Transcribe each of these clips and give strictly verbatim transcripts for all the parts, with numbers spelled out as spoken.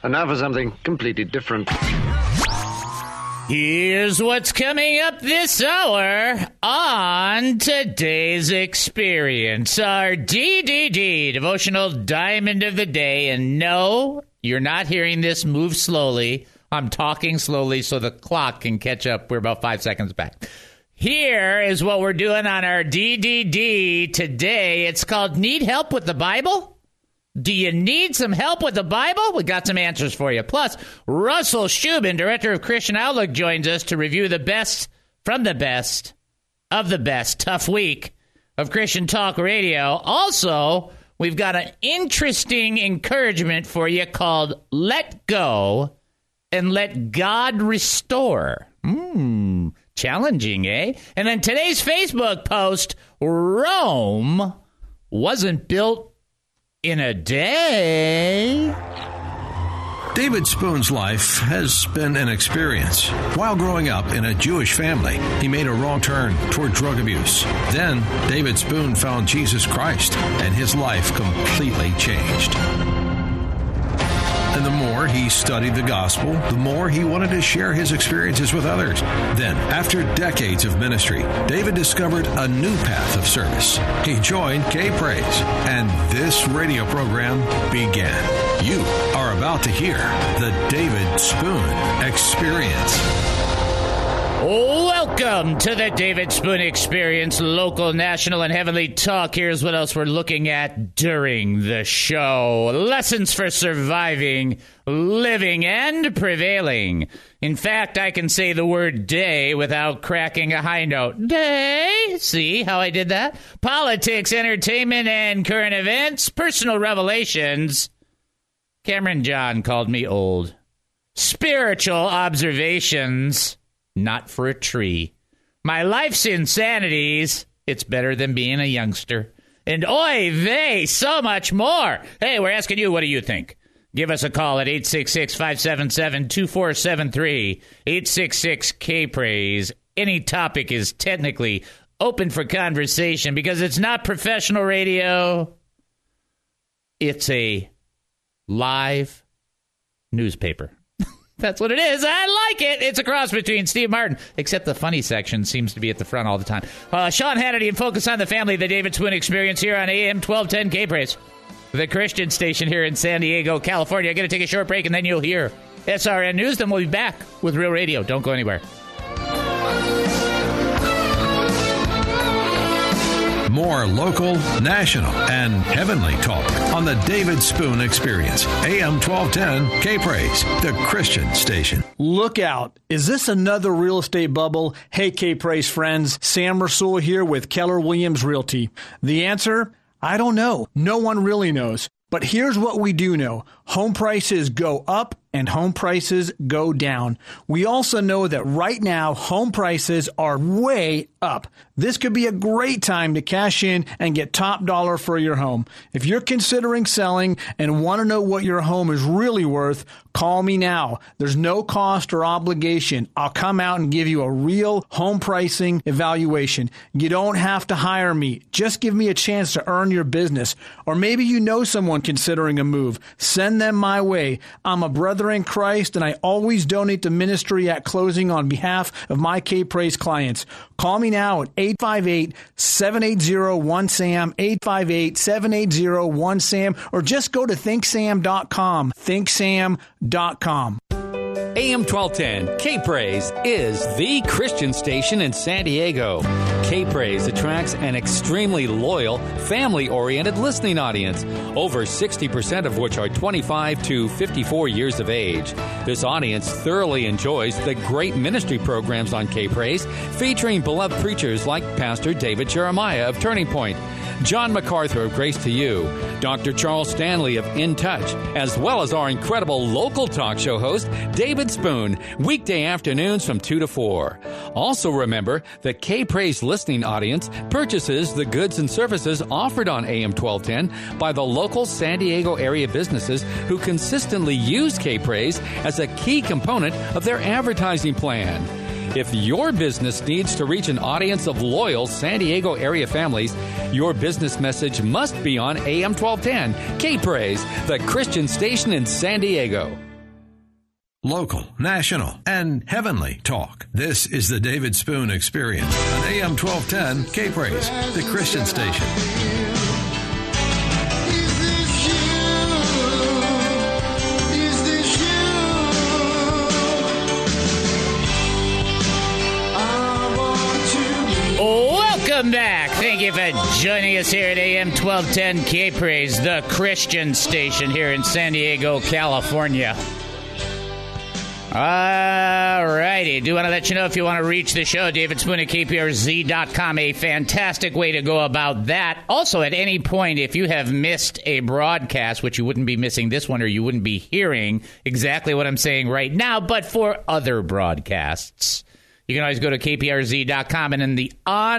And now for something completely different. Here's what's coming up this hour on today's experience. Our D D D, Devotional Diamond of the Day. And no, you're not hearing this. Move slowly. I'm talking slowly so the clock can catch up. We're about five seconds back. Here is what we're doing on our D D D today. It's called Need Help with the Bible? Do you need some help with the Bible? We got some answers for you. Plus, Russell Shubin, director of Christian Outlook, joins us to review the best from the best of the best tough week of Christian Talk Radio. Also, we've got an interesting encouragement for you called Let Go and Let God Restore. Hmm, challenging, eh? And then today's Facebook post, Rome wasn't built in a day. David Spoon's life has been an experience. While growing up in a Jewish family, he made a wrong turn toward drug abuse. Then, David Spoon found Jesus Christ, and his life completely changed. And the more he studied the gospel, the more he wanted to share his experiences with others. Then, after decades of ministry, David discovered a new path of service. He joined K-Praise, and this radio program began. You are about to hear the David Spoon Experience. Welcome to the David Spoon Experience, local, national, and heavenly talk. Here's what else we're looking at during the show. Lessons for surviving, living, and prevailing. In fact, I can say the word day without cracking a high note. Day? See how I did that? Politics, entertainment, and current events. Personal revelations. Cameron John called me old. Spiritual observations. Not for a tree. My life's insanities. It's better than being a youngster. And oy vey, so much more. Hey, we're asking you, what do you think? Give us a call at eight six six, five seven seven, two four seven three, eight six six, K-Praise. Any topic is technically open for conversation because it's not professional radio. It's a live newspaper. That's what it is. I like it. It's a cross between Steve Martin, except the funny section seems to be at the front all the time. Uh, Sean Hannity and Focus on the Family, the David Spoon Experience here on A M twelve ten K-Praise, the Christian station here in San Diego, California. I'm going to take a short break, and then you'll hear S R N News. Then we'll be back with Real Radio. Don't go anywhere. More local, national, and heavenly talk on the David Spoon Experience. A M twelve ten K-Praise, the Christian station. Look out. Is this another real estate bubble? Hey, K-Praise friends. Sam Rasul here with Keller Williams Realty. The answer? I don't know. No one really knows. But here's what we do know. Home prices go up and home prices go down. We also know that right now, home prices are way up. This could be a great time to cash in and get top dollar for your home. If you're considering selling and want to know what your home is really worth, call me now. There's no cost or obligation. I'll come out and give you a real home pricing evaluation. You don't have to hire me. Just give me a chance to earn your business. Or maybe you know someone considering a move. Send them my way. I'm a brother in Christ, and I always donate to ministry at closing on behalf of my K-Praise clients. Call me now at eight five eight, seven eight zero, one S A M, eight five eight, seven eight zero, one S A M, or just go to think sam dot com, think sam dot com. A M twelve ten, K-Praise is the Christian station in San Diego. K-Praise attracts an extremely loyal, family-oriented listening audience, over sixty percent of which are twenty-five to fifty-four years of age. This audience thoroughly enjoys the great ministry programs on K-Praise, featuring beloved preachers like Pastor David Jeremiah of Turning Point, John MacArthur of Grace to You, Doctor Charles Stanley of In Touch, as well as our incredible local talk show host, David Spoon, weekday afternoons from two to four. Also remember, the K-Praise listening audience purchases the goods and services offered on A M twelve ten by the local San Diego area businesses who consistently use K-Praise as a key component of their advertising plan. If your business needs to reach an audience of loyal San Diego area families, your business message must be on A M twelve ten, K-Praise, the Christian station in San Diego. Local, national, and heavenly talk. This is the David Spoon Experience on A M twelve ten K-Praise, the Christian station. Welcome back. Thank you for joining us here at A M twelve ten K-Praise, the Christian station here in San Diego, California. All righty. Do want to let you know if you want to reach the show, David Spoon at K P R Z dot com. A fantastic way to go about that. Also, at any point, if you have missed a broadcast, which you wouldn't be missing this one or you wouldn't be hearing exactly what I'm saying right now, but for other broadcasts, you can always go to K P R Z dot com, and in the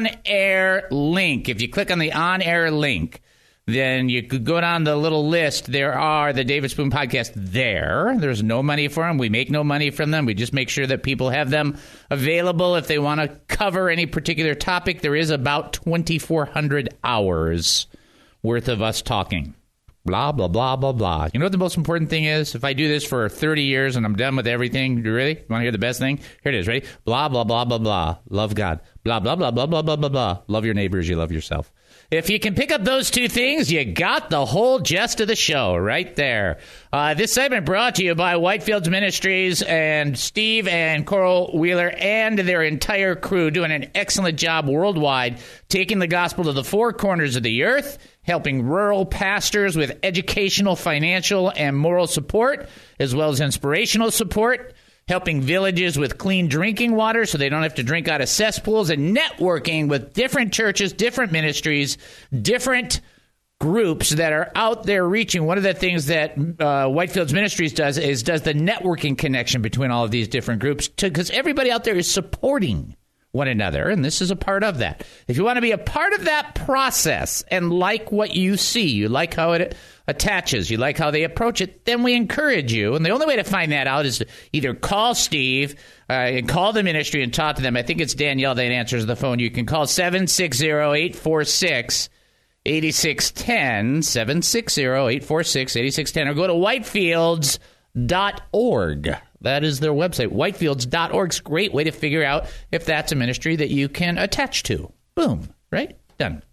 on-air link, if you click on the on-air link, then you could go down the little list. There are the David Spoon podcast there. There's no money for them. We make no money from them. We just make sure that people have them available if they want to cover any particular topic. There is about twenty-four hundred hours worth of us talking. Blah, blah, blah, blah, blah. You know what the most important thing is? If I do this for thirty years and I'm done with everything, you really? You want to hear the best thing? Here it is. Ready? Blah, blah, blah, blah, blah. Love God. Blah, blah, blah, blah, blah, blah, blah, blah. Love your neighbors. You love yourself. If you can pick up those two things, you got the whole gist of the show right there. Uh, this segment brought to you by Whitefields Ministries and Steve and Coral Wheeler and their entire crew doing an excellent job worldwide, taking the gospel to the four corners of the earth, helping rural pastors with educational, financial, and moral support, as well as inspirational support, helping villages with clean drinking water so they don't have to drink out of cesspools, and networking with different churches, different ministries, different groups that are out there reaching. One of the things that uh, Whitefields Ministries does is does the networking connection between all of these different groups, because everybody out there is supporting one another, and this is a part of that. If you want to be a part of that process and like what you see, you like how it attaches, you like how they approach it, then we encourage you. And the only way to find that out is to either call Steve uh, and call the ministry and talk to them. I think it's Danielle that answers the phone. You can call seven six zero, eight four six, eight six one zero, seven six zero, eight four six, eight six one zero, or go to whitefields dot org. That is their website, whitefields dot org. It's a great way to figure out if that's a ministry that you can attach to. Boom. Right? Done.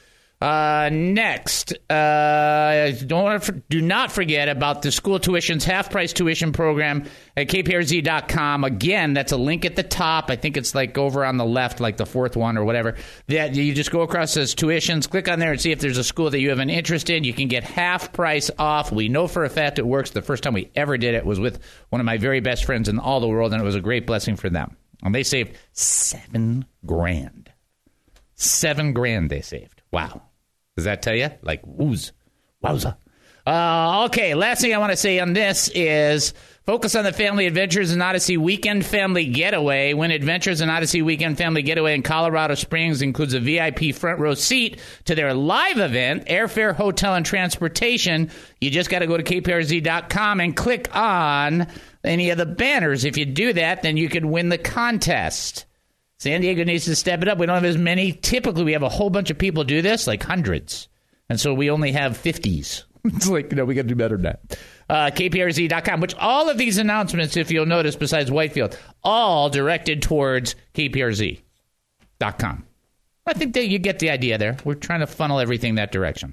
Uh, next, uh, don't want to, do not forget about the school tuitions, half-price tuition program at K P R Z dot com. Again, that's a link at the top. I think it's like over on the left, like the fourth one or whatever. That you just go across as tuitions, click on there and see if there's a school that you have an interest in. You can get half price off. We know for a fact it works. The first time we ever did it was with one of my very best friends in all the world, and it was a great blessing for them. And they saved seven grand. Seven grand they saved. Wow. Does that tell you? Like, wooz. Wowza. Uh, okay, last thing I want to say on this is focus on the Family Adventures and Odyssey Weekend Family Getaway. Win Adventures and Odyssey Weekend Family Getaway in Colorado Springs includes a V I P front row seat to their live event, airfare, hotel, and transportation. You just got to go to K P R Z dot com and click on any of the banners. If you do that, then you can win the contest. San Diego needs to step it up. We don't have as many. Typically, we have a whole bunch of people do this, like hundreds. And so we only have fifties. It's like, you know, we got to do better than that. Uh, K P R Z dot com, which all of these announcements, if you'll notice, besides Whitefield, all directed towards K P R Z dot com. I think that you get the idea there. We're trying to funnel everything that direction.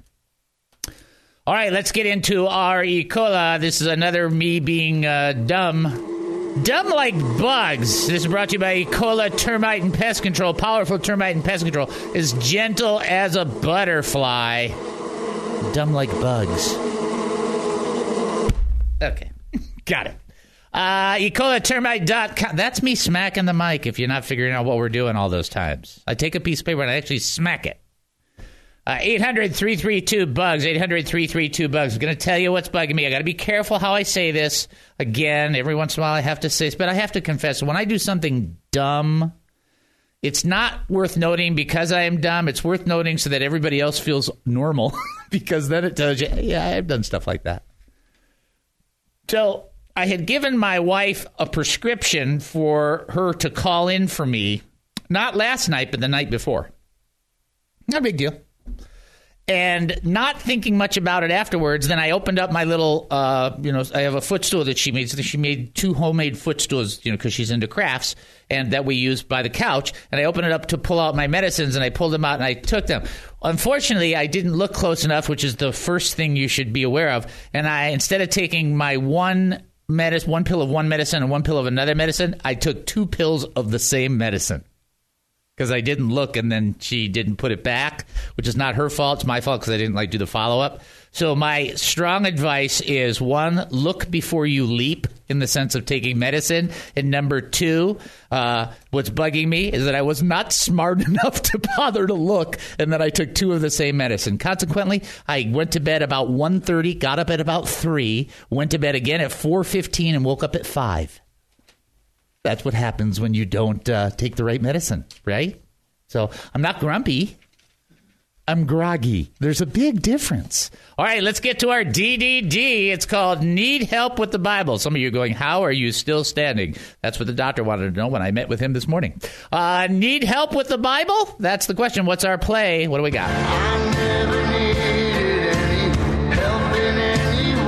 All right, let's get into our E. coli. This is another me being uh, dumb. Dumb like bugs. This is brought to you by E. coli Termite and Pest Control. Powerful termite and pest control is gentle as a butterfly. Dumb like bugs. Okay. Got it. Uh, E. coli Termite dot com. That's me smacking the mic if you're not figuring out what we're doing all those times. I take a piece of paper and I actually smack it. Uh, eight hundred, three three two, bugs. eight hundred, three three two, bugs. I'm going to tell you what's bugging me. I got to be careful how I say this. Again, every once in a while I have to say this, but I have to confess, when I do something dumb, it's not worth noting because I am dumb. It's worth noting so that everybody else feels normal, because then it tells you, yeah, I've done stuff like that. So I had given my wife a prescription for her to call in for me, not last night, but the night before. No big deal. And not thinking much about it afterwards, then I opened up my little, uh, you know, I have a footstool that she made. So she made two homemade footstools, you know, because she's into crafts, and that we use by the couch. And I opened it up to pull out my medicines, and I pulled them out, and I took them. Unfortunately, I didn't look close enough, which is the first thing you should be aware of. And I, instead of taking my one medicine, one pill of one medicine and one pill of another medicine, I took two pills of the same medicine. Because I didn't look, and then she didn't put it back, which is not her fault. It's my fault because I didn't like do the follow-up. So my strong advice is, one, look before you leap in the sense of taking medicine. And number two, uh, what's bugging me is that I was not smart enough to bother to look, and then I took two of the same medicine. Consequently, I went to bed about one thirty, got up at about three, went to bed again at four fifteen, and woke up at five. That's what happens when you don't uh, take the right medicine, right? So I'm not grumpy. I'm groggy. There's a big difference. All right, let's get to our D D D. It's called Need Help with the Bible. Some of you are going, how are you still standing? That's what the doctor wanted to know when I met with him this morning. Uh, need help with the Bible? That's the question. What's our play? What do we got? I never needed any help in any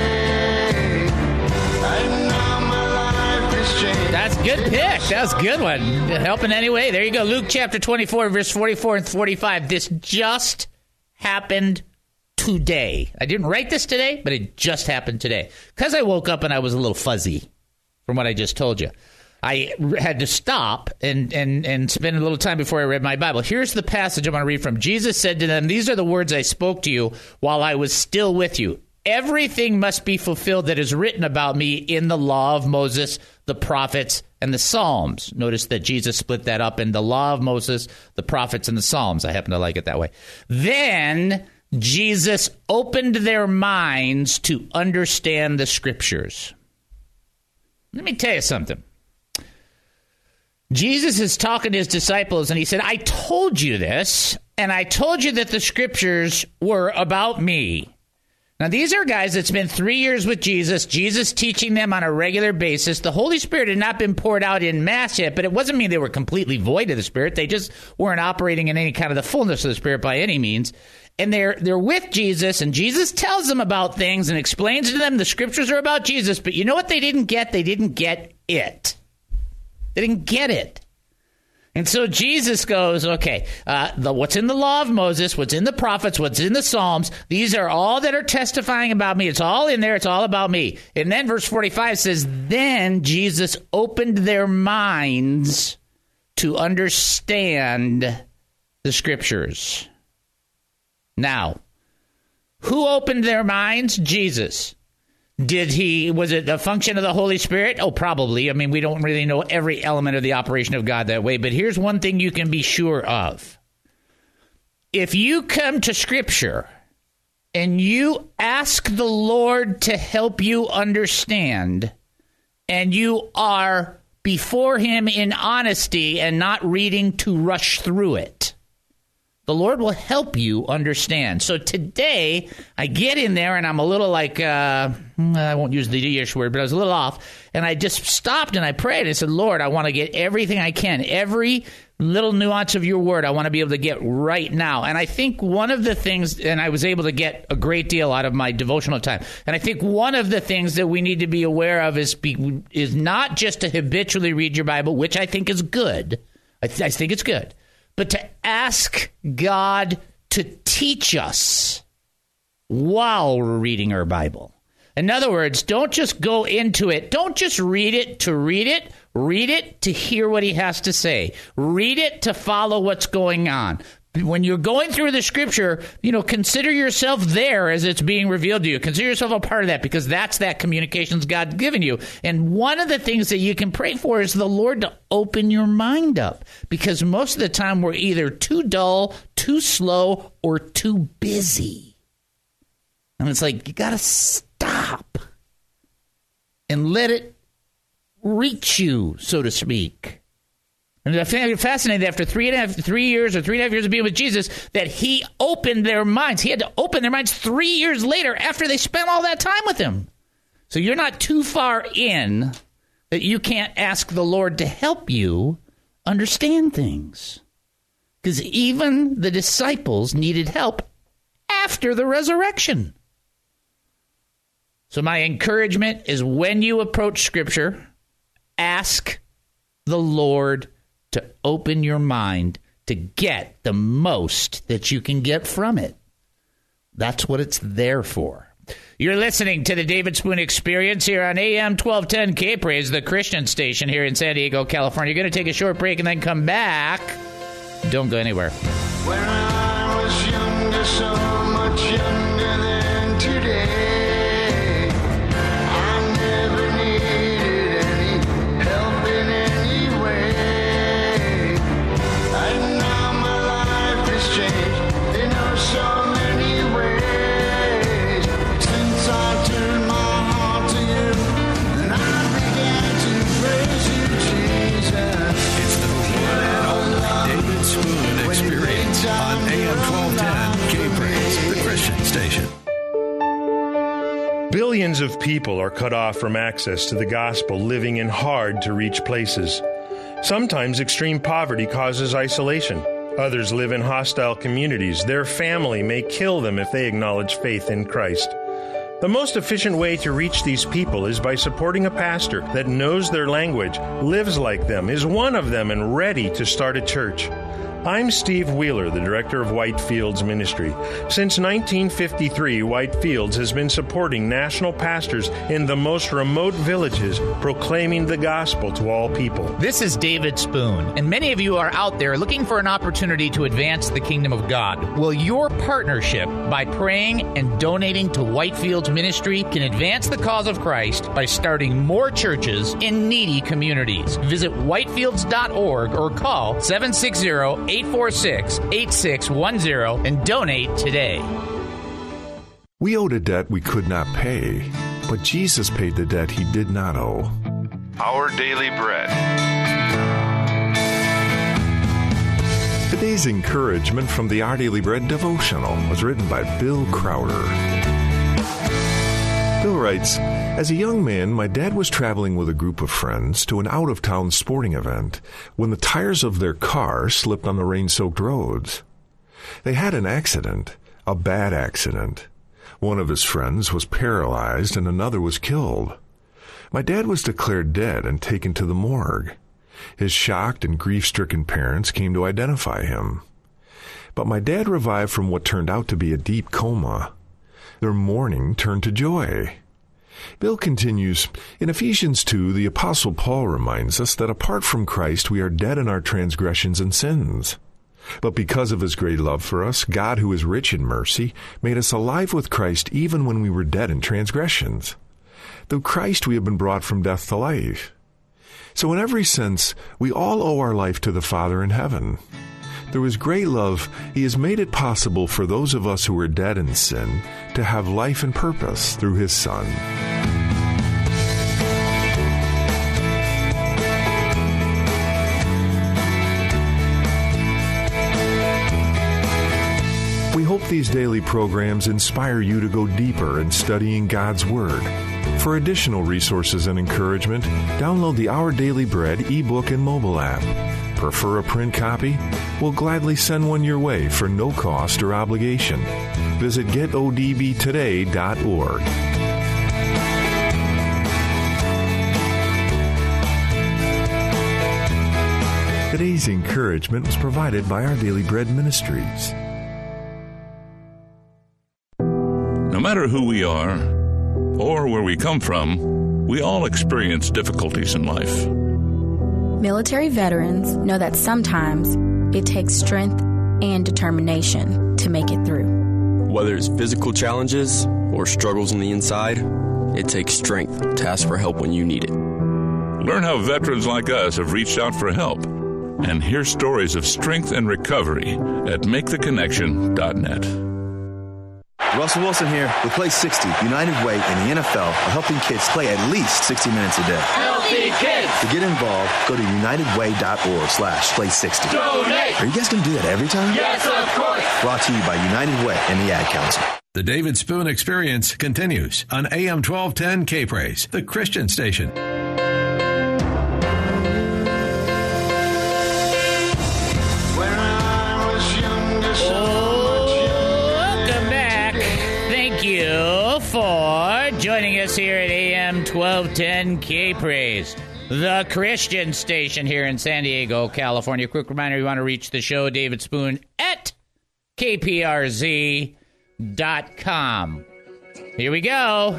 way. And now my life has changed. That's a good pick. That's a good one. Help in any way. There you go. Luke chapter twenty-four, verse forty-four and forty-five. This just happened today. I didn't write this today, but it just happened today. Because I woke up and I was a little fuzzy from what I just told you. I had to stop and, and, and spend a little time before I read my Bible. Here's the passage I'm going to read from. Jesus said to them, "These are the words I spoke to you while I was still with you. Everything must be fulfilled that is written about me in the law of Moses, the prophets, and the Psalms." Notice that Jesus split that up in the law of Moses, the prophets, and the Psalms. I happen to like it that way. Then Jesus opened their minds to understand the scriptures. Let me tell you something. Jesus is talking to his disciples, and he said, I told you this, and I told you that the scriptures were about me. Now, these are guys that spent three years with Jesus, Jesus teaching them on a regular basis. The Holy Spirit had not been poured out in mass yet, but it wasn't mean they were completely void of the Spirit. They just weren't operating in any kind of the fullness of the Spirit by any means. And they're they're with Jesus, and Jesus tells them about things and explains to them the scriptures are about Jesus. But you know what they didn't get? They didn't get it. They didn't get it. And so Jesus goes, okay, uh, the, what's in the law of Moses, what's in the prophets, what's in the Psalms, these are all that are testifying about me. It's all in there. It's all about me. And then verse forty-five says, then Jesus opened their minds to understand the scriptures. Now, who opened their minds? Jesus. Did he, was it a function of the Holy Spirit? Oh, probably. I mean, we don't really know every element of the operation of God that way, but here's one thing you can be sure of. If you come to Scripture and you ask the Lord to help you understand, and you are before him in honesty and not reading to rush through it, the Lord will help you understand. So today, I get in there, and I'm a little like, uh, I won't use the Yiddish word, but I was a little off. And I just stopped, and I prayed. I said, Lord, I want to get everything I can. Every little nuance of your word, I want to be able to get right now. And I think one of the things, and I was able to get a great deal out of my devotional time. And I think one of the things that we need to be aware of is, be, is not just to habitually read your Bible, which I think is good. I, th- I think it's good. But to ask God to teach us while we're reading our Bible. In other words, don't just go into it. Don't just read it to read it. Read it to hear what he has to say. Read it to follow what's going on. When you're going through the scripture, you know, consider yourself there as it's being revealed to you. Consider yourself a part of that, because that's that communications God's given you. And one of the things that you can pray for is the Lord to open your mind up, because most of the time we're either too dull, too slow, or too busy. And it's like, you got to stop and let it reach you, so to speak. And I find it fascinating that after three and a half, three years or three and a half years of being with Jesus, that he opened their minds. He had to open their minds three years later after they spent all that time with him. So you're not too far in that you can't ask the Lord to help you understand things. Because even the disciples needed help after the resurrection. So my encouragement is when you approach Scripture, ask the Lord to open your mind to get the most that you can get from it. That's what it's there for. You're listening to the David Spoon Experience here on A M twelve ten K-Praise, the Christian station here in San Diego, California. You're going to take a short break and then come back. Don't go anywhere. When I was younger, so much younger than today, I never needed any help in any way. And now my life has changed in oh so many ways. Since I turned my heart to you, and I began to praise you, Jesus. It's the one and only David Spoon Experience on A M twelve ten K-Praise, the Christian station. Billions of people are cut off from access to the gospel, living in hard-to-reach places. Sometimes extreme poverty causes isolation. Others live in hostile communities. Their family may kill them if they acknowledge faith in Christ. The most efficient way to reach these people is by supporting a pastor that knows their language, lives like them, is one of them, and ready to start a church. I'm Steve Wheeler, the director of Whitefields Ministry. Since nineteen fifty-three, Whitefields has been supporting national pastors in the most remote villages, proclaiming the gospel to all people. This is David Spoon, and many of you are out there looking for an opportunity to advance the kingdom of God. Well, your partnership by praying and donating to Whitefields Ministry can advance the cause of Christ by starting more churches in needy communities. Visit whitefields dot org or call seven six zero, eight four six, eight six one zero and donate today. We owed a debt we could not pay, but Jesus paid the debt he did not owe. Our Daily Bread. Today's encouragement from the Our Daily Bread devotional was written by Bill Crowder. Bill writes, as a young man, my dad was traveling with a group of friends to an out-of-town sporting event when the tires of their car slipped on the rain-soaked roads. They had an accident, a bad accident. One of his friends was paralyzed and another was killed. My dad was declared dead and taken to the morgue. His shocked and grief-stricken parents came to identify him. But my dad revived from what turned out to be a deep coma. Their mourning turned to joy. Bill continues, in Ephesians two, the Apostle Paul reminds us that apart from Christ, we are dead in our transgressions and sins. But because of his great love for us, God, who is rich in mercy, made us alive with Christ even when we were dead in transgressions. Through Christ we have been brought from death to life. So in every sense, we all owe our life to the Father in heaven. Through his great love, he has made it possible for those of us who are dead in sin to have life and purpose through his Son. We hope these daily programs inspire you to go deeper in studying God's Word. For additional resources and encouragement, download the Our Daily Bread ebook and mobile app. Prefer a print copy? We'll gladly send one your way for no cost or obligation. Visit get o d b today dot org. Today's encouragement was provided by Our Daily Bread Ministries. No matter who we are or where we come from, we all experience difficulties in life. Military veterans know that sometimes it takes strength and determination to make it through. Whether it's physical challenges or struggles on the inside, it takes strength to ask for help when you need it. Learn how veterans like us have reached out for help and hear stories of strength and recovery at make the connection dot net. Russell Wilson here with Play sixty. United Way and the N F L are helping kids play at least sixty minutes a day. Healthy kids! To get involved, go to united way dot org slash play sixty. Donate! Are you guys going to do that every time? Yes, of course! Brought to you by United Way and the Ad Council. The David Spoon Experience continues on A M twelve ten K-Praise, the Christian station. When I was younger, so much younger. Welcome back you for joining us here at A M twelve ten K-Praise, the Christian station here in San Diego, California. Quick reminder, you want to reach the show, David Spoon at K P R Z dot com. Here we go.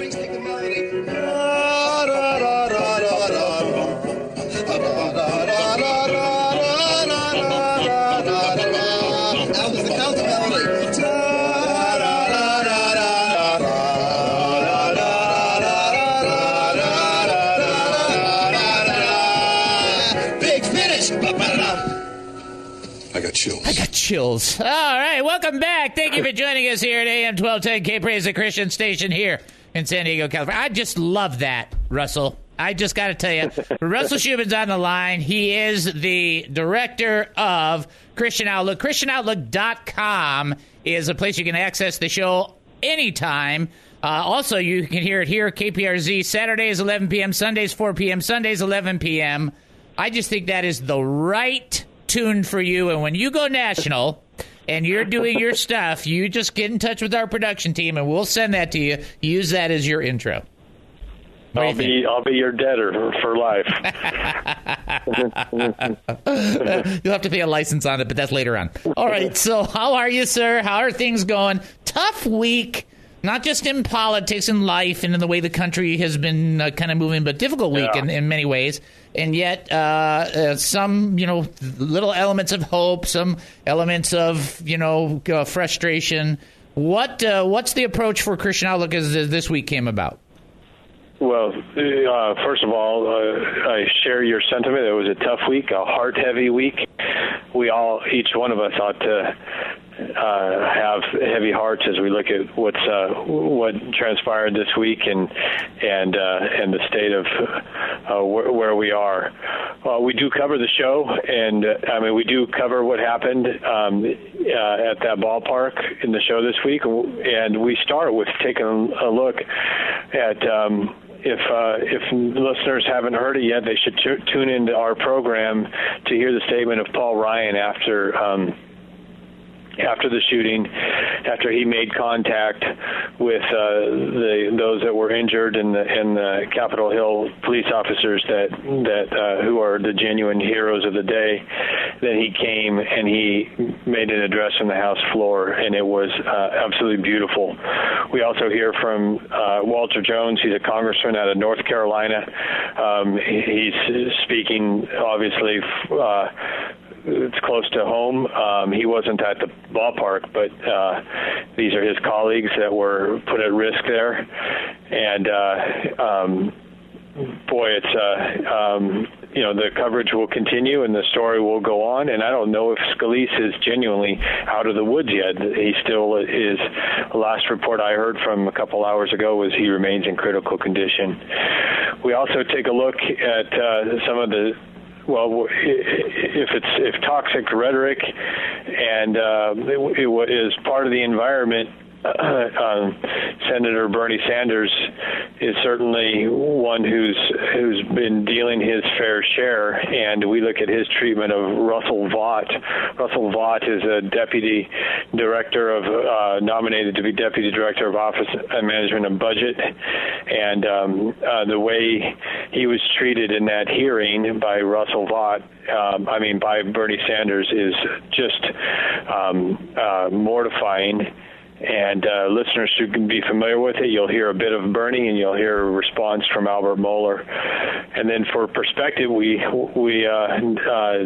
I got chills. I got chills. All right, welcome back. Thank you for joining us here at A M twelve ten K-Praise, the Christian station here in San Diego, California. I just love that, Russell. I just got to tell you, Russell Schubin's on the line. He is the director of Christian Outlook. Christian Outlook dot com is a place you can access the show anytime. Uh, also, you can hear it here at K P R Z Saturdays, eleven p.m., Sundays, four p.m., Sundays, eleven p.m. I just think that is the right tune for you. And when you go national and you're doing your stuff, you just get in touch with our production team, and we'll send that to you. Use that as your intro. I'll be I'll be your debtor for life. You'll have to pay a license on it, but that's later on. All right, so how are you, sir? How are things going? Tough week, not just in politics and life and in the way the country has been uh, kind of moving, but difficult week Yeah. in, in many ways. And yet uh, uh, some, you know, little elements of hope, some elements of, you know, uh, frustration. What uh, What's the approach for Christian Outlook as, as this week came about? Well, uh, first of all, uh, I share your sentiment. It was a tough week, a heart-heavy week. We all, each one of us, ought to uh, have heavy hearts as we look at what's uh, what transpired this week and and uh, and the state of uh, wh- where we are. Uh, we do cover the show, and uh, I mean we do cover what happened um, uh, at that ballpark in the show this week, and we start with taking a look at. Um, If uh, if listeners haven't heard it yet, they should t- tune into our program to hear the statement of Paul Ryan after um, after the shooting, after he made contact with uh, the those that were injured and the, and the Capitol Hill police officers that that uh, who are the genuine heroes of the day. Then he came and he made an address from the House floor, and it was uh, absolutely beautiful. We also hear from uh, Walter Jones. He's a congressman out of North Carolina. Um, he's speaking, obviously, uh, it's close to home. Um, he wasn't at the ballpark, but uh, these are his colleagues that were put at risk there. And, uh, um, boy, it's, uh, um, you know, the coverage will continue and the story will go on. And I don't know if Scalise is genuinely out of the woods yet. He still is. The last report I heard from a couple hours ago was he remains in critical condition. We also take a look at uh, some of the Well, if it's if toxic rhetoric and uh, it, it is part of the environment, uh, um, Senator Bernie Sanders is certainly one who's who's been dealing his fair share, and we look at his treatment of Russell Vought. Russell Vought is a deputy director of uh, nominated to be deputy director of Office of Management and Budget, and um, uh, the way he was treated in that hearing by Russell Vought, um, I mean by Bernie Sanders, is just um, uh, mortifying. And uh, listeners should be familiar with it. You'll hear a bit of Bernie, and you'll hear a response from Albert Mohler. And then for perspective, we we uh, uh,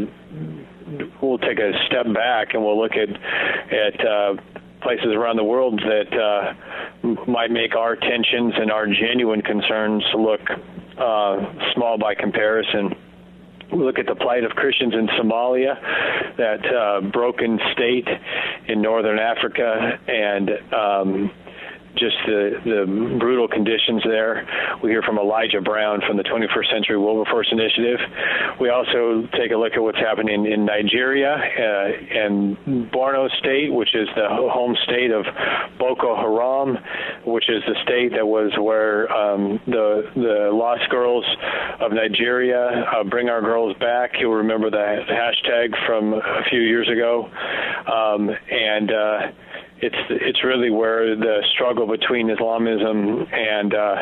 we'll take a step back and we'll look at at uh, places around the world that uh, might make our tensions and our genuine concerns look uh, small by comparison. We look at the plight of Christians in Somalia, that uh, broken state in northern Africa, and um, just the, the brutal conditions there. We hear from Elijah Brown from the twenty-first Century Wilberforce Initiative. We also take a look at what's happening in Nigeria uh, and Borno State, which is the home state of Boko Haram, which is the state that was where um, the the lost girls of Nigeria, uh, Bring Our Girls Back. You'll remember the hashtag from a few years ago. Um, and uh, it's it's really where the struggle between Islamism and uh,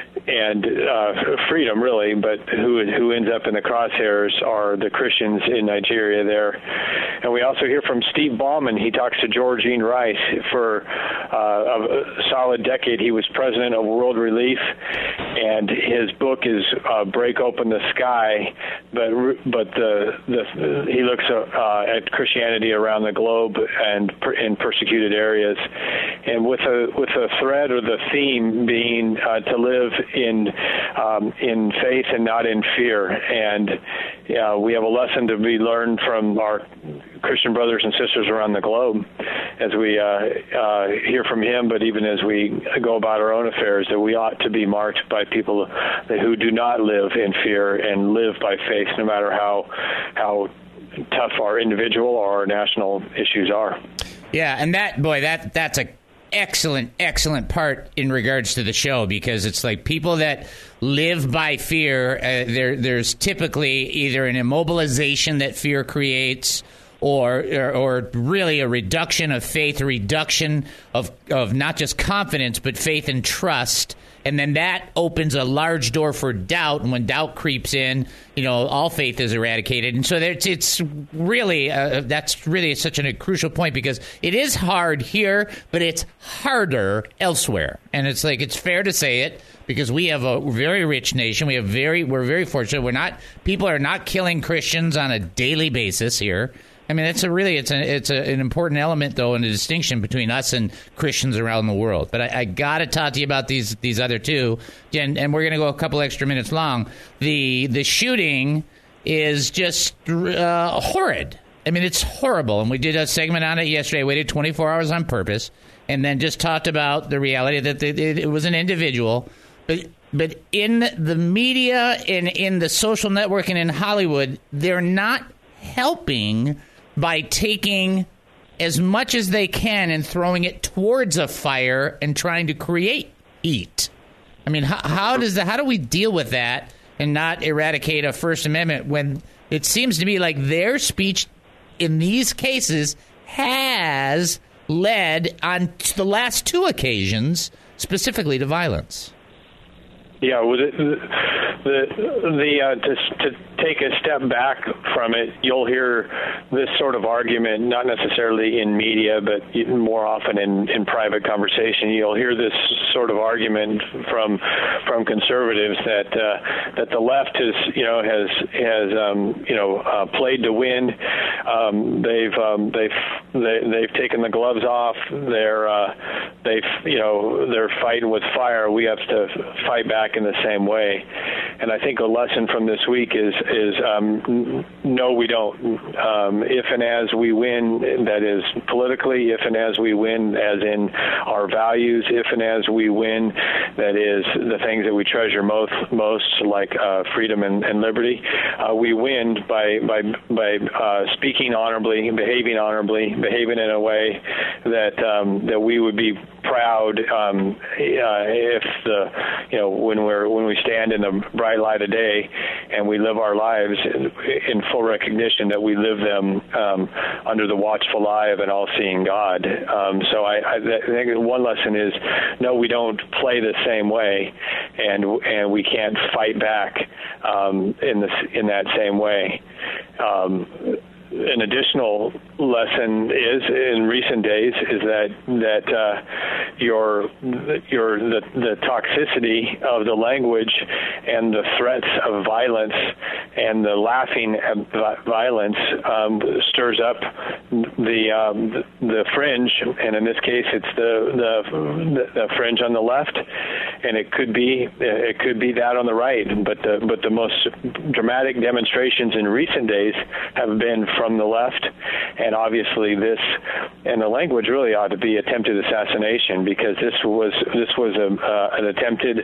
and uh, freedom, really, but who who ends up in the crosshairs are the Christians in Nigeria there. And we also hear from Steve Ballman. He talks to Georgine Rice. For uh, a solid decade, he was president of World Relief, and his book is uh, Break Open the Sky, but but the, the he looks uh, at Christianity around the globe and in persecuted areas, and with a with a thread or the theme being uh, to live in um, in faith and not in fear. And uh, we have a lesson to be learned from our Christian brothers and sisters around the globe as we uh, uh, hear from him, but even as we go about our own affairs, that we ought to be marked by people that, who do not live in fear and live by faith, no matter how how tough our individual or our national issues are. Yeah, and that, boy, that that's a excellent, excellent part in regards to the show, because it's like people that live by fear, uh, there there's typically either an immobilization that fear creates, or, or or really a reduction of faith, a reduction of, of not just confidence, but faith and trust. And then that opens a large door for doubt. And when doubt creeps in, you know, all faith is eradicated. And so it's, it's really, uh, that's really such a crucial point, because it is hard here, but it's harder elsewhere. And it's like, it's fair to say it, because we have a very rich nation. We have very, we're very fortunate. We're not, people are not killing Christians on a daily basis here. I mean, it's a really, it's a, it's a, an important element, though, in the distinction between us and Christians around the world. But I, I got to talk to you about these these other two, and, and we're going to go a couple extra minutes long. The the shooting is just uh, horrid. I mean, it's horrible. And we did a segment on it yesterday. Waited twenty-four hours on purpose, and then just talked about the reality that it, it was an individual. But but in the media, in in the social network, and in Hollywood, they're not helping by taking as much as they can and throwing it towards a fire and trying to create heat. I mean, how, how does that, how do we deal with that and not eradicate a First Amendment when it seems to me like their speech in these cases has led on the last two occasions specifically to violence? Yeah, well, the the, the uh, to, to take a step back from it, you'll hear this sort of argument, not necessarily in media, but more often in, in private conversation. You'll hear this sort of argument from from conservatives that uh, that the left has you know has has um, you know uh, played to win. Um, they've um, they've they, they've taken the gloves off. They're uh, they've you know they're fighting with fire. We have to fight back in the same way. And I think a lesson from this week is is um, no, we don't. Um, if and as we win, that is politically, if and as we win, as in our values, if and as we win, that is the things that we treasure most, most like uh, freedom and, and liberty. Uh, we win by by by uh, speaking honorably, behaving honorably, behaving in a way that um, that we would be proud um, uh, if the you know when we're when we stand in the bright light of day and we live our lives in, in full recognition that we live them um, under the watchful eye of an all-seeing God. Um, so I, I think one lesson is no, we don't play the same way, and and we can't fight back um, in this in that same way. Um, An additional lesson is in recent days is that that uh, your your the, the toxicity of the language and the threats of violence and the laughing at violence um, stirs up the um, the fringe, and in this case, it's the, the the fringe on the left, and it could be it could be that on the right. But the but the most dramatic demonstrations in recent days have been from from the left, and obviously this and the language really ought to be attempted assassination, because this was this was a, uh, an attempted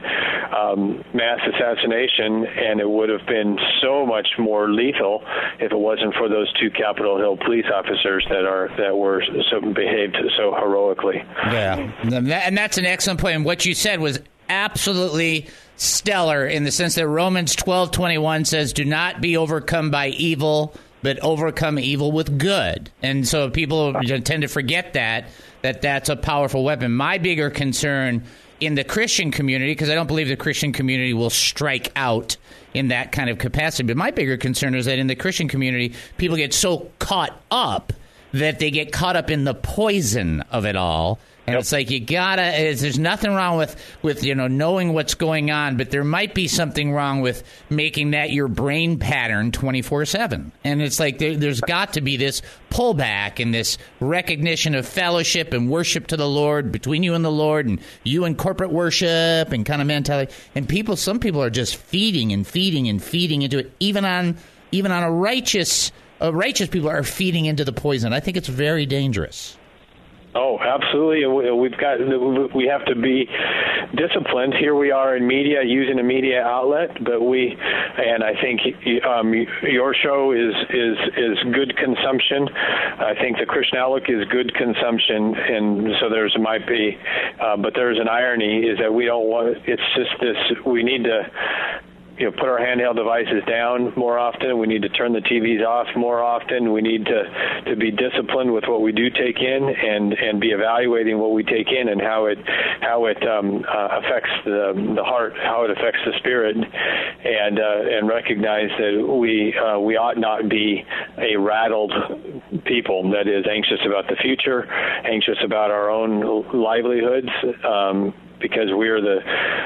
um, mass assassination, and it would have been so much more lethal if it wasn't for those two Capitol Hill police officers that are that were so behaved so heroically. Yeah, and that's an excellent point. And what you said was absolutely stellar in the sense that Romans twelve twenty-one says, "Do not be overcome by evil, but overcome evil with good." And so people tend to forget that, that that's a powerful weapon. My bigger concern in the Christian community, because I don't believe the Christian community will strike out in that kind of capacity, but my bigger concern is that in the Christian community, people get so caught up that they get caught up in the poison of it all. And yep. It's like you gotta. There's nothing wrong with, with you know knowing what's going on, but there might be something wrong with making that your brain pattern twenty-four seven. And it's like there, there's got to be this pullback and this recognition of fellowship and worship to the Lord between you and the Lord, and you and corporate worship and kind of mentality. And people, some people are just feeding and feeding and feeding into it. Even on even on a righteous, uh, righteous people are feeding into the poison. I think it's very dangerous. Oh, absolutely. We've got we have to be disciplined. Here we are in media, using a media outlet, but we, and I think um, your show is is is good consumption. I think the Christian Outlook is good consumption, and so there's might be, uh, but there's an irony is that we don't want. It's just this. We need to. You know, put our handheld devices down more often. We need to turn the T Vs off more often. We need to, to be disciplined with what we do take in, and, and be evaluating what we take in and how it how it um, uh, affects the the heart, how it affects the spirit, and uh, and recognize that we uh, we ought not be a rattled people that is anxious about the future, anxious about our own livelihoods. Um, Because we're the,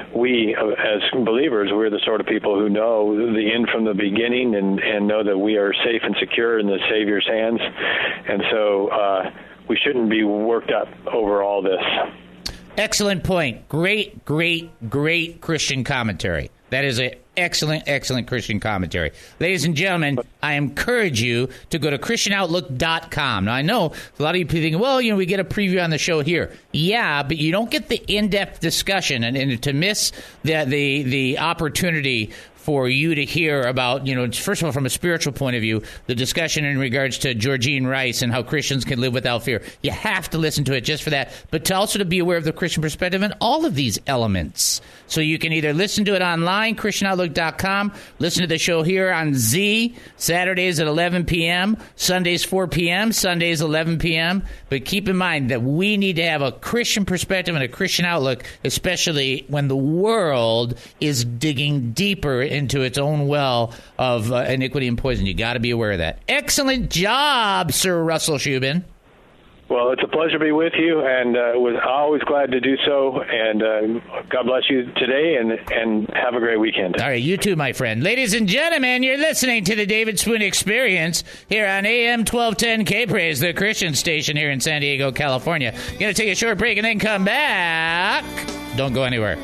we as believers, we're the sort of people who know the end from the beginning, and, and know that we are safe and secure in the Savior's hands. And so uh, we shouldn't be worked up over all this. Excellent point. Great, great, great Christian commentary. That is an excellent, excellent Christian commentary. Ladies and gentlemen, I encourage you to go to Christian Outlook dot com. Now, I know a lot of you people think, well, you know, we get a preview on the show here. Yeah, but you don't get the in-depth discussion. And, and to miss the, the, the opportunity for you to hear about, you know, first of all, from a spiritual point of view, the discussion in regards to Georgene Rice and how Christians can live without fear. You have to listen to it just for that, but to also to be aware of the Christian perspective and all of these elements. So you can either listen to it online, Christian Outlook dot com, listen to the show here on Z, Saturdays at eleven p.m., Sundays four p.m., Sundays eleven p.m., but keep in mind that we need to have a Christian perspective and a Christian outlook, especially when the world is digging deeper into its own well of uh, iniquity and poison. You got to be aware of that. Excellent job, Sir Russell Shubin. Well, it's a pleasure to be with you, and uh, was always glad to do so. And uh, God bless you today, and and have a great weekend. All right, you too, my friend. Ladies and gentlemen, you're listening to the David Spoon Experience here on A M twelve ten K-Praise, the Christian station here in San Diego, California. Going to take a short break and then come back. Don't go anywhere.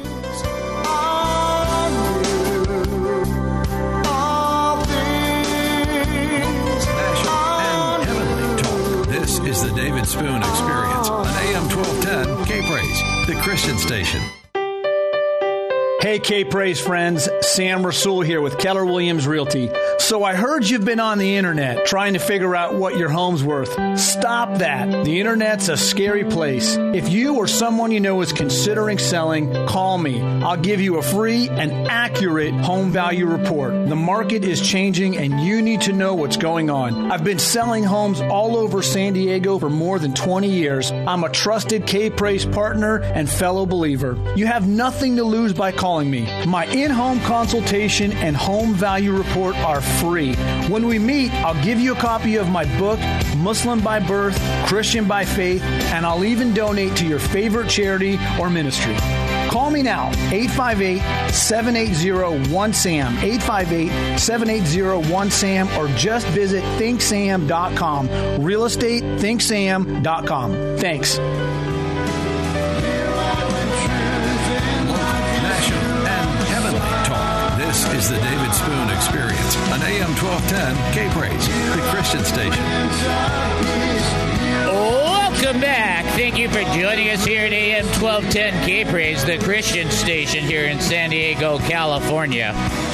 This is the David Spoon Experience on A M twelve ten K-Praise, the Christian station. Hey, K-Praise friends, Sam Rasul here with Keller Williams Realty. So I heard you've been on the internet trying to figure out what your home's worth. Stop that. The internet's a scary place. If you or someone you know is considering selling, call me. I'll give you a free and accurate home value report. The market is changing and you need to know what's going on. I've been selling homes all over San Diego for more than twenty years. I'm a trusted K-Praise partner and fellow believer. You have nothing to lose by calling me. My in-home consultation and home value report are free. When we meet, I'll give you a copy of my book, Muslim by Birth, Christian by Faith, and I'll even donate to your favorite charity or ministry. Call me now, eight five eight, seven eight zero, one S A M, eight five eight, seven eight zero, one S A M, or just visit think sam dot com, real estate think sam dot com. Thanks. This is the David Spoon Experience on A M twelve ten K-Praise, the Christian station. Welcome back. Thank you for joining us here at A M twelve ten K-Praise, the Christian station here in San Diego, California.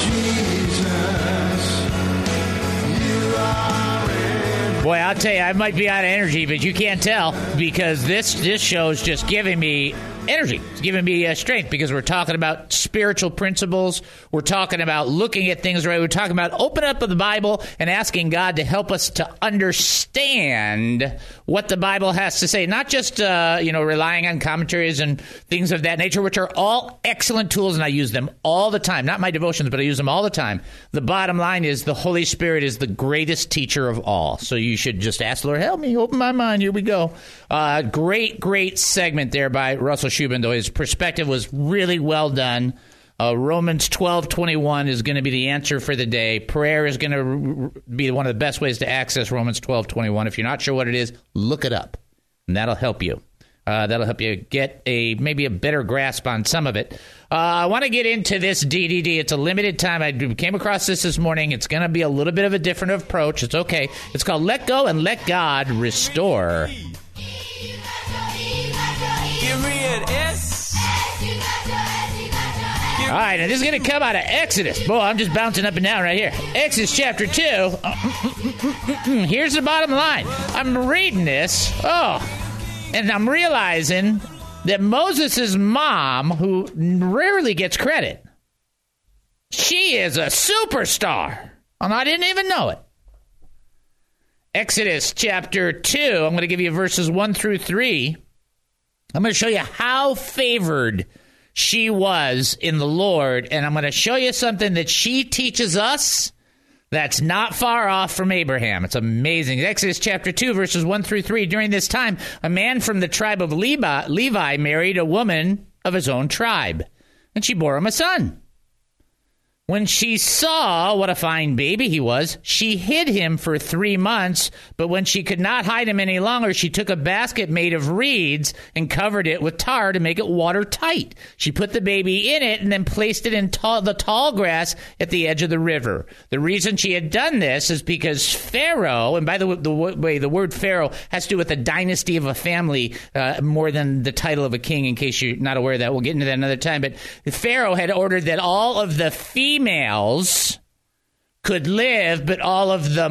Boy, I'll tell you, I might be out of energy, but you can't tell because this this show is just giving me energy. It's giving me uh, strength because we're talking about spiritual principles. We're talking about looking at things right. We're talking about opening up the Bible and asking God to help us to understand what the Bible has to say. Not just, uh, you know, relying on commentaries and things of that nature, which are all excellent tools, and I use them all the time. Not my devotions, but I use them all the time. The bottom line is the Holy Spirit is the greatest teacher of all. So you should just ask the Lord, help me, open my mind. Here we go. Uh, great, great segment there by Russell Shubin, though. His perspective was really well done. Uh, Romans twelve twenty-one is going to be the answer for the day. Prayer is going to r- be one of the best ways to access Romans twelve twenty-one. If you're not sure what it is, look it up, and that'll help you. Uh, that'll help you get a maybe a better grasp on some of it. Uh, I want to get into this D D D. It's a limited time. I came across this this morning. It's going to be a little bit of a different approach. It's okay. It's called Let Go and Let God Restore. Give me an S. All right, and this is going to come out of Exodus. Boy, I'm just bouncing up and down right here. Exodus chapter two. Here's the bottom line. I'm reading this. Oh, and I'm realizing that Moses' mom, who rarely gets credit, she is a superstar. And I didn't even know it. Exodus chapter two. I'm going to give you verses one through three. I'm going to show you how favored she was in the Lord, and I'm going to show you something that she teaches us that's not far off from Abraham. It's amazing. Exodus chapter two, verses one through three. During this time, a man from the tribe of Levi, Levi married a woman of his own tribe, and she bore him a son. When she saw what a fine baby he was, she hid him for three months. But when she could not hide him any longer, she took a basket made of reeds and covered it with tar to make it watertight. She put the baby in it and then placed it in tall, the tall grass at the edge of the river. The reason she had done this is because Pharaoh, and by the way, the, way, the word Pharaoh has to do with the dynasty of a family uh, more than the title of a king, in case you're not aware of that. We'll get into that another time. But Pharaoh had ordered that all of the females Females could live, but all of the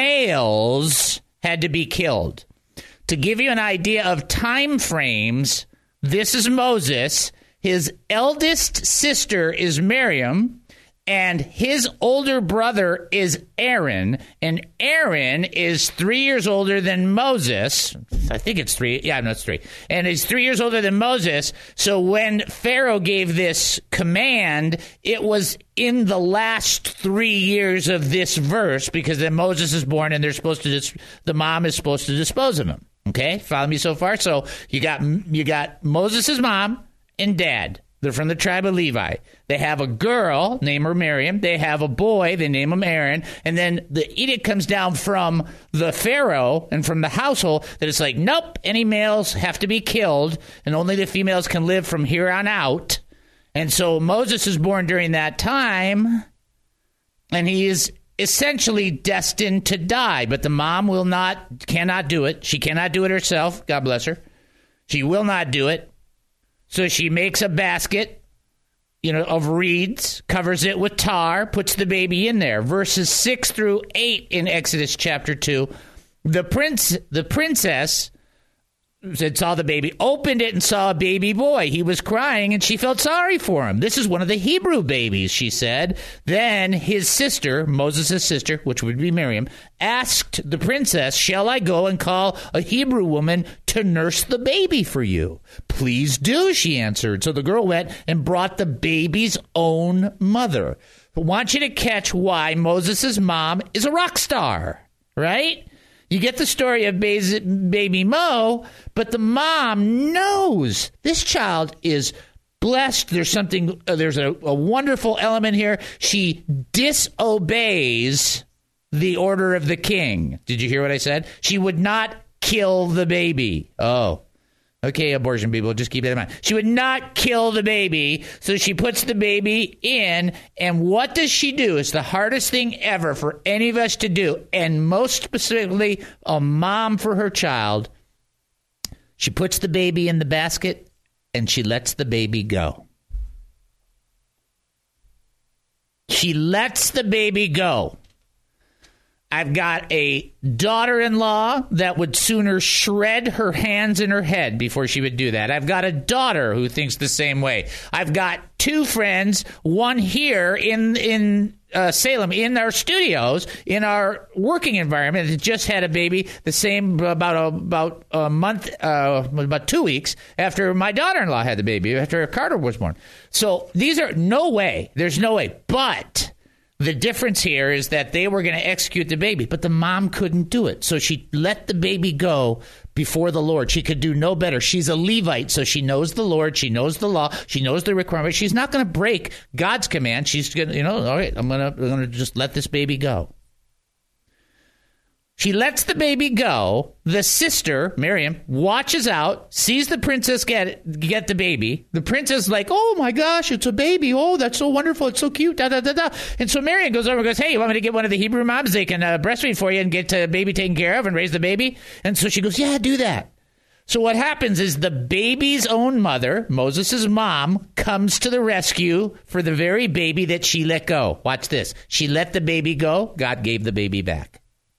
males had to be killed. To give you an idea of time frames, this is Moses. His eldest sister is Miriam, and his older brother is Aaron, and Aaron is three years older than Moses. I think it's three. Yeah, no, it's three. And he's three years older than Moses. So when Pharaoh gave this command, it was in the last three years of this verse, because then Moses is born, and they're supposed to dis- the mom is supposed to dispose of him. Okay, follow me so far? So you got you got Moses' mom and dad. They're from the tribe of Levi. They have a girl, name her Miriam. They have a boy, they name him Aaron. And then the edict comes down from the Pharaoh and from the household that it's like, nope, any males have to be killed, and only the females can live from here on out. And so Moses is born during that time, and he is essentially destined to die. But the mom will not, cannot do it. She cannot do it herself. God bless her. She will not do it. So she makes a basket, you know, of reeds, covers it with tar, puts the baby in there. Verses six through eight in Exodus chapter two, the prince, the princess said, saw the baby, opened it and saw a baby boy. He was crying, and she felt sorry for him. This is one of the Hebrew babies, she said. Then his sister, Moses' sister, which would be Miriam, asked the princess, shall I go and call a Hebrew woman to nurse the baby for you? Please do, she answered. So the girl went and brought the baby's own mother. I want you to catch why Moses' mom is a rock star, right? You get the story of baby Mo, but the mom knows this child is blessed. There's something, uh, there's a, a wonderful element here. She disobeys the order of the king. Did you hear what I said? She would not kill the baby. Oh, okay, abortion people, just keep that in mind. She would not kill the baby, so she puts the baby in, and what does she do? It's the hardest thing ever for any of us to do, and most specifically, a mom for her child. She puts the baby in the basket, and she lets the baby go. She lets the baby go. I've got a daughter-in-law that would sooner shred her hands in her head before she would do that. I've got a daughter who thinks the same way. I've got two friends, one here in in uh, Salem, in our studios, in our working environment, that just had a baby the same about a, about a month, uh, about two weeks after my daughter-in-law had the baby, after Carter was born. So these are no way. There's no way. But the difference here is that they were going to execute the baby, but the mom couldn't do it. So she let the baby go before the Lord. She could do no better. She's a Levite, so she knows the Lord. She knows the law. She knows the requirements. She's not going to break God's command. She's going to, you know, all right, I'm going to, I'm going to just let this baby go. She lets the baby go. The sister, Miriam, watches out, sees the princess get get the baby. The princess is like, oh, my gosh, it's a baby. Oh, that's so wonderful. It's so cute. Da, da, da, da. And so Miriam goes over and goes, hey, you want me to get one of the Hebrew moms? They can uh, breastfeed for you and get the baby taken care of and raise the baby. And so she goes, yeah, do that. So what happens is the baby's own mother, Moses' mom, comes to the rescue for the very baby that she let go. Watch this. She let the baby go. God gave the baby back.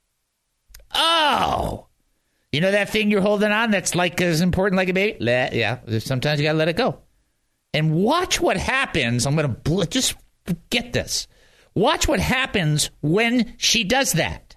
Oh, you know that thing you're holding on that's like as important like a baby? Let, yeah, sometimes you got to let it go. And watch what happens. I'm going to bl- just get this. Watch what happens when she does that.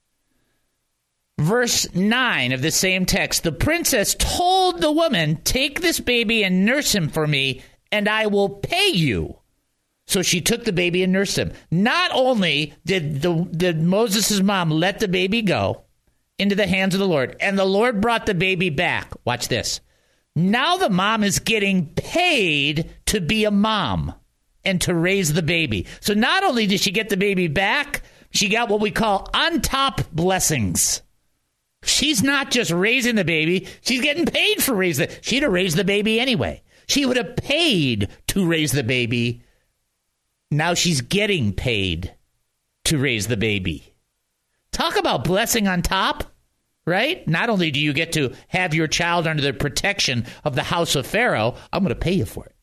Verse nine of the same text. The princess told the woman, take this baby and nurse him for me, and I will pay you. So she took the baby and nursed him. Not only did the did Moses' mom let the baby go into the hands of the Lord, and the Lord brought the baby back. Watch this. Now the mom is getting paid to be a mom and to raise the baby. So not only did she get the baby back, she got what we call on top blessings. She's not just raising the baby, she's getting paid for raising it. She'd have raised the baby anyway. She would have paid to raise the baby. Now she's getting paid to raise the baby. Talk about blessing on top, right? Not only do you get to have your child under the protection of the house of Pharaoh, I'm going to pay you for it.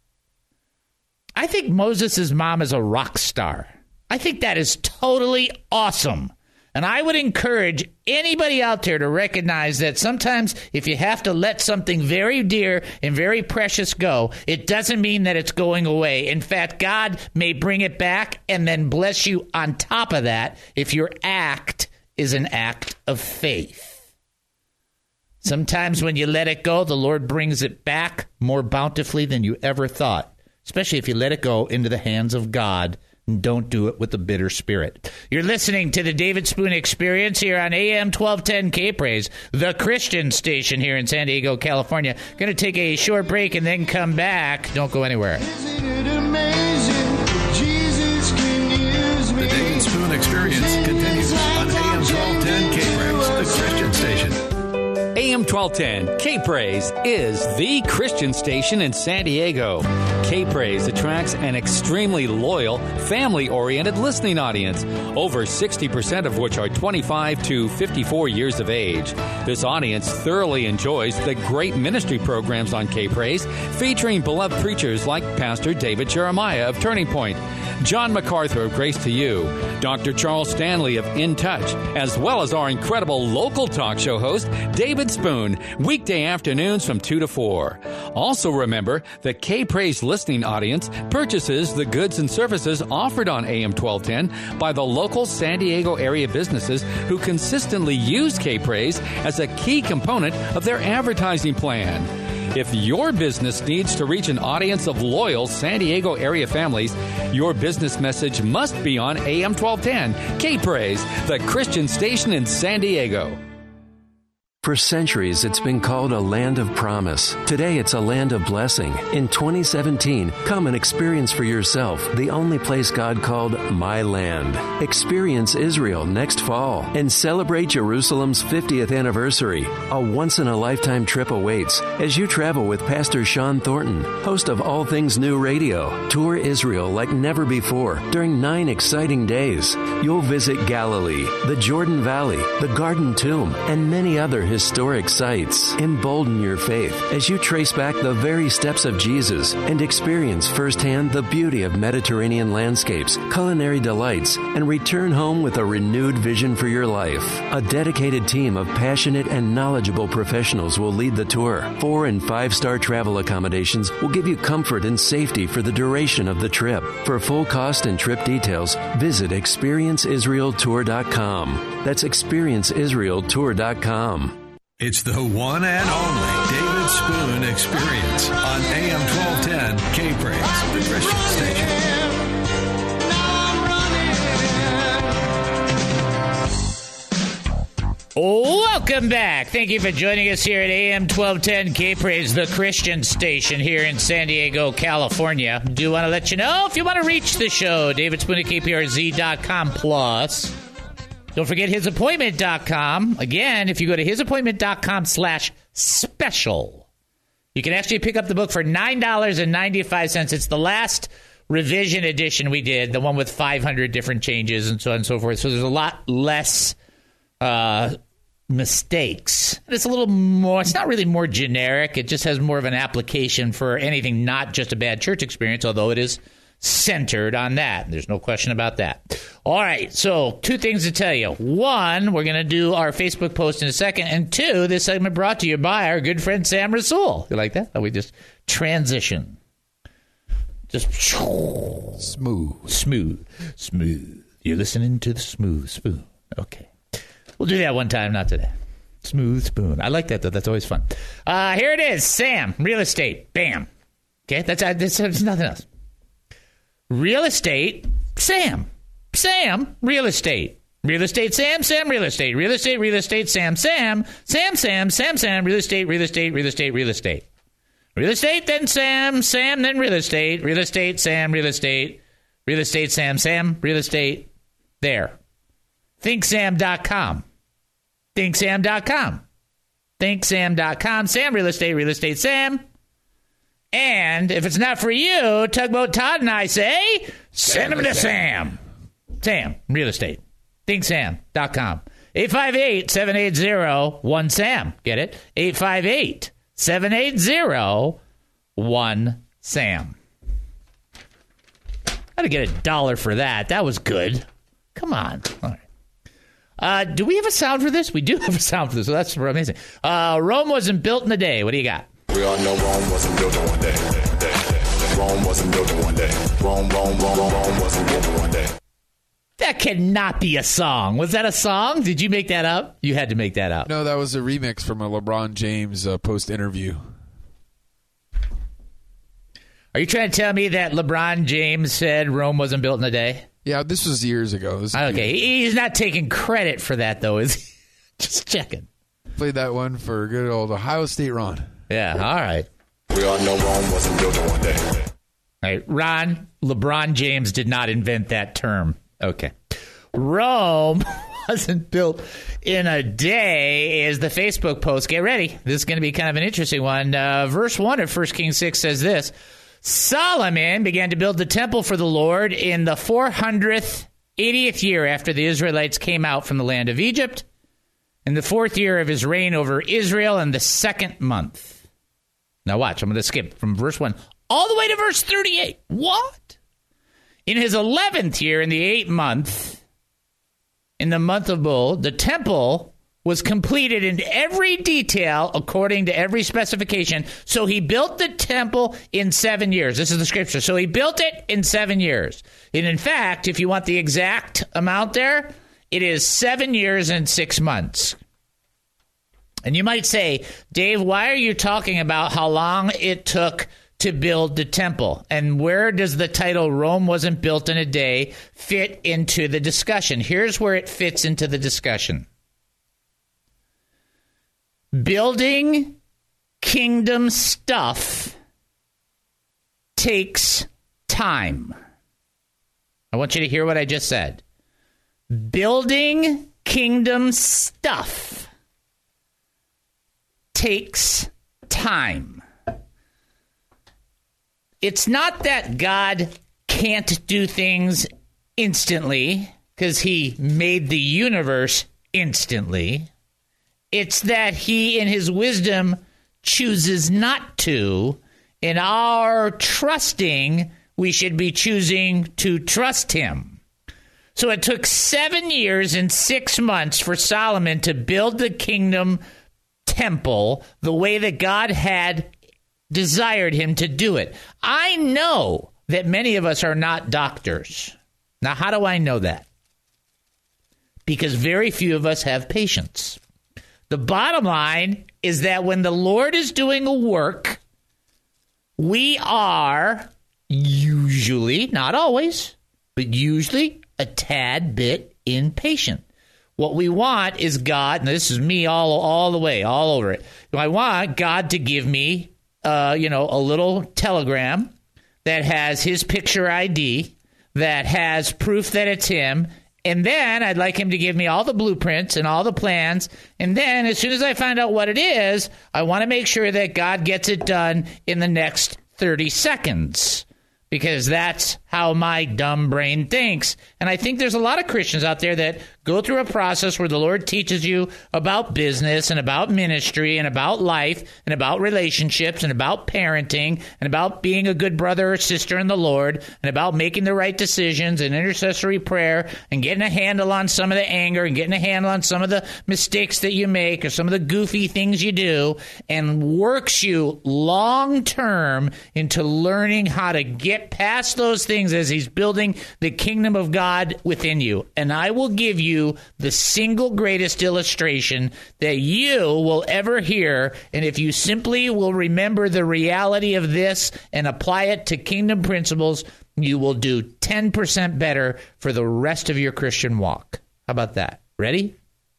I think Moses' mom is a rock star. I think that is totally awesome. And I would encourage anybody out there to recognize that sometimes if you have to let something very dear and very precious go, it doesn't mean that it's going away. In fact, God may bring it back and then bless you on top of that if your act is an act of faith. Sometimes when you let it go, the Lord brings it back more bountifully than you ever thought, especially if you let it go into the hands of God. And don't do it with a bitter spirit. You're listening to the David Spoon Experience here on A M twelve ten K-Praise, the Christian station here in San Diego, California. Going to take a short break and then come back. Don't go anywhere. Isn't it amazing? Jesus can use me. The David Spoon Experience continues on A M twelve ten K-Praise, the Christian station. A M twelve ten K-Praise is the Christian station in San Diego. K-Praise attracts an extremely loyal, family-oriented listening audience, over sixty percent of which are twenty-five to fifty-four years of age. This audience thoroughly enjoys the great ministry programs on K-Praise, featuring beloved preachers like Pastor David Jeremiah of Turning Point, John MacArthur of Grace to You, Doctor Charles Stanley of In Touch, as well as our incredible local talk show host, David Spoon, weekday afternoons from two to four. Also remember, the K-Praise listening audience purchases the goods and services offered on A M twelve ten by the local San Diego area businesses who consistently use K-Praise as a key component of their advertising plan. If your business needs to reach an audience of loyal San Diego area families, your business message must be on A M twelve ten, K-Praise, the Christian station in San Diego. For centuries, it's been called a land of promise. Today, it's a land of blessing. In twenty seventeen, come and experience for yourself the only place God called My Land. Experience Israel next fall and celebrate Jerusalem's fiftieth anniversary. A once-in-a-lifetime trip awaits as you travel with Pastor Sean Thornton, host of All Things New Radio. Tour Israel like never before during nine exciting days. You'll visit Galilee, the Jordan Valley, the Garden Tomb, and many other historic sites. Embolden your faith as you trace back the very steps of Jesus and experience firsthand the beauty of Mediterranean landscapes, culinary delights, and return home with a renewed vision for your life. A dedicated team of passionate and knowledgeable professionals will lead the tour. Four and five-star travel accommodations will give you comfort and safety for the duration of the trip. For full cost and trip details, visit experience israel tour dot com. That's experience israel tour dot com. It's the one and only David Spoon Experience on A M twelve ten K-Praise, the Christian station. Welcome back. Thank you for joining us here at A M twelve ten K-Praise, the Christian station here in San Diego, California. Do want to let you know if you want to reach the show, David Spoon at K P R Z dot com plus. Don't forget his appointment dot com. Again, if you go to his appointment dot com slash special, you can actually pick up the book for nine dollars and ninety-five cents. It's the last revision edition we did, the one with five hundred different changes and so on and so forth. So there's a lot less Uh, mistakes. It's a little more, it's not really more generic. It just has more of an application for anything, not just a bad church experience, although it is centered on that. There's no question about that. All right. So two things to tell you. One, we're going to do our Facebook post in a second. And two, this segment brought to you by our good friend Sam Rasool. You like that? How we just transition. Just smooth, smooth, smooth. You're listening to the Smooth Spoon. Okay. We'll do that one time, not today. Smooth Spoon. I like that, though. That's always fun. Uh, here it is. Sam, real estate. Bam. Okay, that's, uh, that's, that's nothing else. Real estate, Sam. Sam, real estate. Real estate, Sam, Sam, real estate. Real estate, real estate, Sam, Sam. Sam, Sam, Sam, Sam, real estate, real estate, real estate, real estate. Real estate, then Sam, Sam, then real estate. Real estate, Sam, real estate. Real estate, Sam, Sam, real estate. There. think sam dot com. think sam dot com. think sam dot com. Sam Real Estate, Real Estate Sam. And if it's not for you, Tugboat Todd and I say, send them to Sam. Sam Real Estate. think sam dot com. eight five eight, seven eight zero, one SAM. Get it? eight five eight, seven eight zero, one SAM. Got to get a dollar for that. That was good. Come on. All right. Uh, do we have a sound for this? We do have a sound for this, so that's amazing. Uh, Rome wasn't built in a day. What do you got? We all know Rome wasn't built in one day. Rome wasn't built in one day. Rome, Rome, Rome, Rome wasn't built in one day. That cannot be a song. Was that a song? Did you make that up? You had to make that up. No, that was a remix from a LeBron James uh, post-interview. Are you trying to tell me that LeBron James said Rome wasn't built in a day? Yeah, this was years ago. This okay, he's not taking credit for that, though, is he? Just checking. Played that one for good old Ohio State Ron. Yeah, all right. We all know Rome wasn't built in one day. All right, Ron, LeBron James did not invent that term. Okay. Rome wasn't built in a day is the Facebook post. Get ready. This is going to be kind of an interesting one. Uh, verse one of First Kings six says this. Solomon began to build the temple for the Lord in the four hundred eightieth year after the Israelites came out from the land of Egypt, in the fourth year of his reign over Israel, in the second month. Now watch, I'm going to skip from verse one all the way to verse thirty-eight. What? In his eleventh year, in the eighth month, in the month of Bull, the temple was completed in every detail according to every specification. So he built the temple in seven years. This is the scripture. So he built it in seven years. And in fact, if you want the exact amount there, it is seven years and six months. And you might say, Dave, why are you talking about how long it took to build the temple? And where does the title Rome wasn't built in a day fit into the discussion? Here's where it fits into the discussion. Building kingdom stuff takes time. I want you to hear what I just said. Building kingdom stuff takes time. It's not that God can't do things instantly because he made the universe instantly. It's that he, in his wisdom, chooses not to. In our trusting, we should be choosing to trust him. So it took seven years and six months for Solomon to build the kingdom temple the way that God had desired him to do it. I know that many of us are not doctors. Now, how do I know that? Because very few of us have patience. The bottom line is that when the Lord is doing a work, we are usually, not always, but usually a tad bit impatient. What we want is God, and this is me all all the way, all over it. I want God to give me, uh, you know, a little telegram that has his picture I D, that has proof that it's him, and then I'd like him to give me all the blueprints and all the plans, and then as soon as I find out what it is, I want to make sure that God gets it done in the next thirty seconds. Because that's how my dumb brain thinks. And I think there's a lot of Christians out there that go through a process where the Lord teaches you about business and about ministry and about life and about relationships and about parenting and about being a good brother or sister in the Lord and about making the right decisions and intercessory prayer and getting a handle on some of the anger and getting a handle on some of the mistakes that you make or some of the goofy things you do, and works you long term into learning how to get past those things as he's building the kingdom of God within you. And I will give you the single greatest illustration that you will ever hear. And if you simply will remember the reality of this and apply it to kingdom principles, you will do ten percent better for the rest of your Christian walk. How about that? Ready?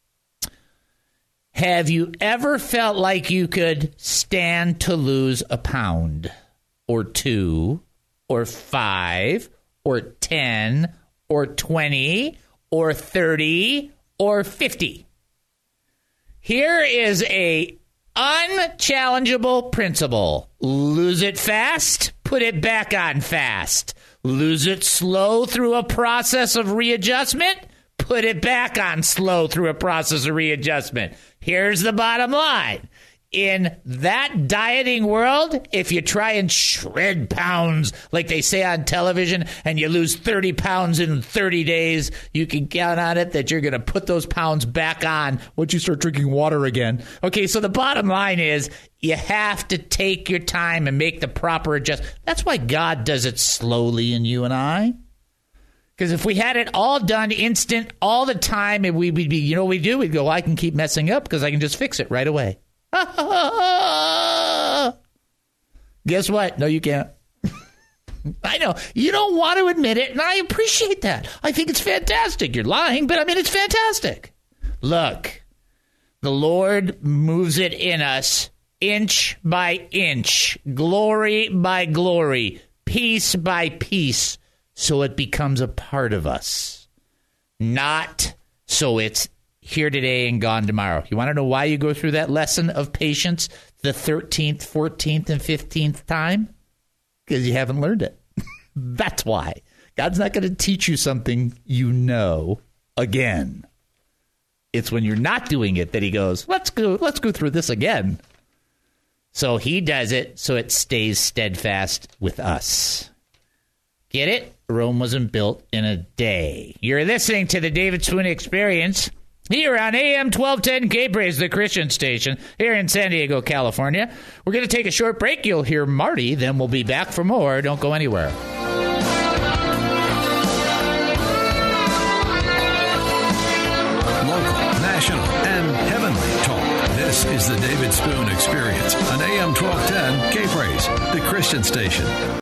Have you ever felt like you could stand to lose a pound or two or five, or ten, or twenty, or thirty, or fifty? Here is a unchallengeable principle. Lose it fast, put it back on fast. Lose it slow through a process of readjustment, put it back on slow through a process of readjustment. Here's the bottom line. In that dieting world, if you try and shred pounds like they say on television and you lose thirty pounds in thirty days, you can count on it that you're going to put those pounds back on once you start drinking water again. Okay, so the bottom line is you have to take your time and make the proper adjustment. That's why God does it slowly in you and I. Because if we had it all done instant all the time, and we'd be, you know what we do? We'd go, well, I can keep messing up because I can just fix it right away. Guess what? No, you can't. I know. You don't want to admit it, and I appreciate that. I think it's fantastic. You're lying, but I mean, it's fantastic. Look, the Lord moves it in us inch by inch, glory by glory, piece by piece, so it becomes a part of us. Not so it's here today and gone tomorrow. You want to know why you go through that lesson of patience the thirteenth, fourteenth, and fifteenth time? Because you haven't learned it. That's why. God's not going to teach you something you know again. It's when you're not doing it that he goes, let's go, let's go through this again. So he does it so it stays steadfast with us. Get it? Rome wasn't built in a day. You're listening to the David Spoon Experience here on A M twelve ten K-Praise, the Christian station, here in San Diego, California. We're going to take a short break. You'll hear Marty, then we'll be back for more. Don't go anywhere. Local, national, and heavenly talk. This is the David Spoon Experience on A M twelve ten K-Praise, the Christian station.